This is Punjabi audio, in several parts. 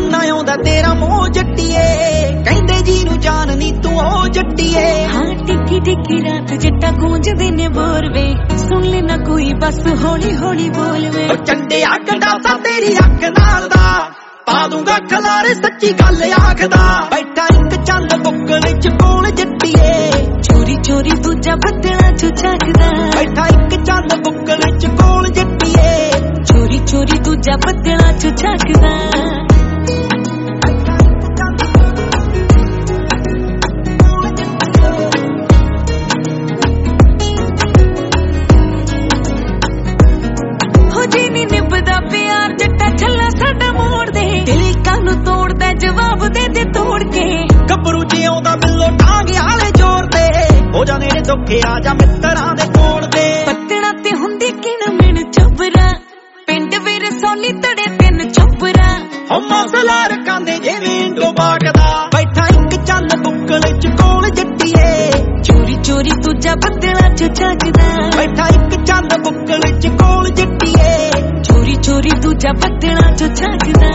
ਕਿੰਨਾ ਆਉਂਦਾ ਤੇਰਾ ਮੋਹ ਜੱਟੀਏ, ਕਹਿੰਦੇ ਜੀ ਨੂੰ ਜਾਨ ਨੀ ਤੂੰ ਉਹ ਜੱਟੀਏ। ਹਾਂ ਟਿੱਕੀ ਟਿੱਕੀ ਰਾਤ ਜੱਟਾ ਗੂੰਜਦੇ ਨੇ ਬੋਰ ਵੇ, ਸੁਣ ਲੈ ਨਾ ਕੋਈ ਬਸ ਹੌਲੀ ਹੌਲੀ ਬੋਲ ਵੇ। ਚੰਡਿਆ ਗੰਡਾਸਾ ਤੇਰੀ ਅੱਖ ਨਾਲ ਦਾ, ਪਾ ਦੂੰਗਾ ਖਲਾਰੇ ਸੱਚੀ ਗੱਲ ਆਖਦਾ। ਬੈਠਾ ਇੱਕ ਚੰਦ ਬੁੱਕਲ ਚ ਕੋਲ ਜੱਟੀਏ, ਚੋਰੀ ਚੋਰੀ ਦੂਜਾ ਬੱਦਲਾਂ ਚੋਂ ਝਾਕਦਾ। ਬੈਠਾ ਇੱਕ ਚੰਦ ਬੁੱਕਲ ਚ ਕੋਲ ਜੱਟੀਏ, ਚੋਰੀ ਚੋਰੀ ਦੂਜਾ ਬੱਦਲਾਂ ਚੋਂ ਝਾਕਦਾ। ਹੋ ਜੀ ਨੀ ਨਿਭਦਾ ਪਿਆਰ ਜੱਟਾ ਛੱਲਾ ਸਾਡਾ ਮੋੜ ਦੇ, ਦਿਲ ਕਾਨੂੰ ਤੋੜਦਾ ਜਵਾਬ ਦੇ ਦੇ ਤੋੜ ਕੇ। ਗੱਭਰੂ ਜਿਉਂਦਾ ਬਿੱਲੋ ਟਾਂਗ ਆਲੇ ਜ਼ੋਰ ਤੇ, ਹੋ ਜਾ ਨੇੜੇ ਧੋਖੇ ਆ ਜਾ ਮਿੱਤਰਾਂ ਦੇ ਕੋਲ ਦੇ। ਪੱਤਣਾ ਤੇ ਹੁੰਦੀ ਕਿਣ ਮਿਣ ਚੁੱਬਰਾ, ਪਿੰਡ ਵੀ ਰਸੌਲੀ ਤੜੇ ਤਿੰਨ ਚੁੱਬਰਾ। ਹੋ ਮੌਸਲਾ ਰਕਾਂਦੇ ਜਿਵੇਂ ਇੰਡੋ ਬਾਗਦਾ। ਬੈਠਾ ਇੱਕ ਚੰਦ ਬੁੱਕਲ ਚ ਕੋਲ ਜੱਟੀਏ, ਚੋਰੀ ਚੋਰੀ ਦੂਜਾ ਬੱਦਲਾਂ ਚੋਂ ਝਾਕਦਾ। ਬੈਠਾ ਇੱਕ ਚੰਦ ਬੁੱਕਲ ਚ ਕੋਲ ਜੱਟੀਏ, ਚੋਰੀ ਚੋਰੀ ਦੂਜਾ ਬੱਦਲਾਂ ਚੋਂ ਝਾਕਦਾ।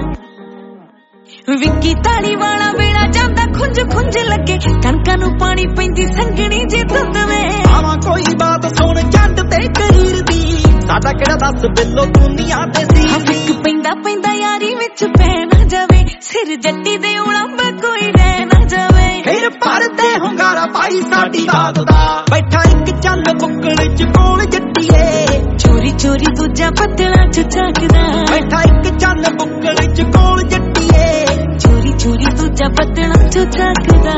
ਵਿੱਕੀ ਤਾਲੀ ਵਾਲਾ ਵੇਲਾ ਜਾਂਦਾ ਖੁੰਝ ਖੁੰਝ ਲੱਗੇ, ਕਣਕਾਂ ਨੂੰ ਪਾਣੀ ਪੈਂਦੀ ਸੰਗਣੀ ਜੇ ਧੁੰਦ ਵੇ। ਆਵਾਂ ਕੋਈ ਬਾਤ ਸੁਣ ਜੱਟ ਤੇ ਕਰੀਰ ਦੀ, ਸਾਡਾ ਕਿਹੜਾ ਦੱਸ ਬਿੱਲੋ ਦੁਨੀਆ ਤੇ ਸੀ। ਹੱਕ ਪੈਂਦਾ ਪੈਂਦਾ ਯਾਰੀ ਵਿੱਚ ਪੈ ਨਾ ਜਾਵੇ, ਸਿਰ ਜੱਟੀ ਦੇ ਉਲੰਬ ਕੋਈ ਰਹਿ ਨਾ ਜਾਵੇ। ਫਿਰ ਭਰਦੇ ਹੁੰਗਾਰਾ ਪਾਈ ਸਾਡੀ ਬਾਤ ਦਾ। ਬੈਠਾ ਇੱਕ ਚੰਦ ਬੁੱਕਲ ਚ ਕੋਲ ਜੱਟੀਏ, ਚੋਰੀ ਚੋਰੀ ਦੂਜਾ ਬੱਦਲਾਂ ਚ ਝਾਕਦਾ। ਬੈਠਾ ਇੱਕ ਚੰਦ ਬੁੱਕਲ ਚ ਕੋਲ ਜੱਟੀਏ, ਚੋਰੀ ਚੋਰੀ ਦੂਜਾ ਬੱਦਲਾਂ ਚ ਝਾਕਦਾ।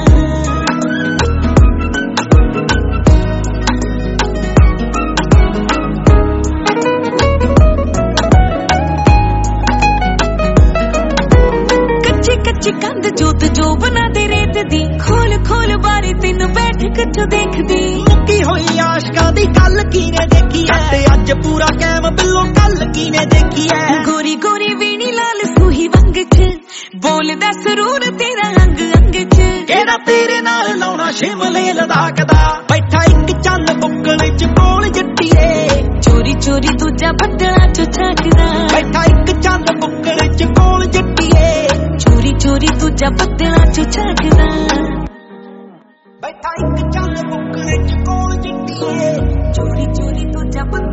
ਕੱਚੀ ਕੰਧ ਜੋਤ ਜੋ ਬਣਾ ਦੇ ਰੇਤ ਦੀ, ਖੋਲ ਖੋਲ ਬਾਰੀ ਤੈਨੂੰ ਬੈਠਕ ਚ ਦੇਖਦੀ। ਮੁੱਕੀ ਹੋਈ ਆਸ਼ਕਾਂ ਦੀ ਗੱਲ ਕੀਨੇ ਦੇਖੀ ਐ, ਤੇ ਅੱਜ ਪੂਰਾ ਕੈਮ ਬਿੱਲੋ ਗੱਲ ਕੀਨੇ ਦੇਖੀ ਐ। ਗੋਰੀ ਗੋਰੀ ਵੀਣੀ ਲਾਲ ਸੂਹੀ ਵੰਗ ਚ, ਬੋਲਦਾ ਸਰੂਰ ਤੇਰਾ ਅੰਗ ਅੰਗ ਚ। ਕਿਹੜਾ ਤੇਰੇ ਨਾਲ ਲਾਉਣਾ ਸ਼ਿਮਲੇ ਲਦਾਖ ਦਾ। ਬੈਠਾ ਇੱਕ ਚੰਦ ਬੁੱਕਲ ਚ ਕੋਲ ਜੱਟੀਏ, ਚੋਰੀ ਚੋਰੀ ਦੂਜਾ ਬੱਦਲਾਂ ਚ ਝਾਕਦਾ। ਬੈਠਾ ਇੱਕ ਚੰਦ ਬੁੱਕਲ ਚ ਕੋਲ ਜੱਟੀਏ, ਚੋਰੀ ਚੋਰੀ ਦੂਜਾ ਬੱਦਲਾਂ ਚ ਝਾਕਦਾ। ਬੈਠਾ ਇੱਕ ਚੰਦ ਬੁੱਕਲ ਚ ਕੋਲ ਜੱਟੀਏ, ਚੋਰੀ ਚੋਰੀ ਦੂਜਾ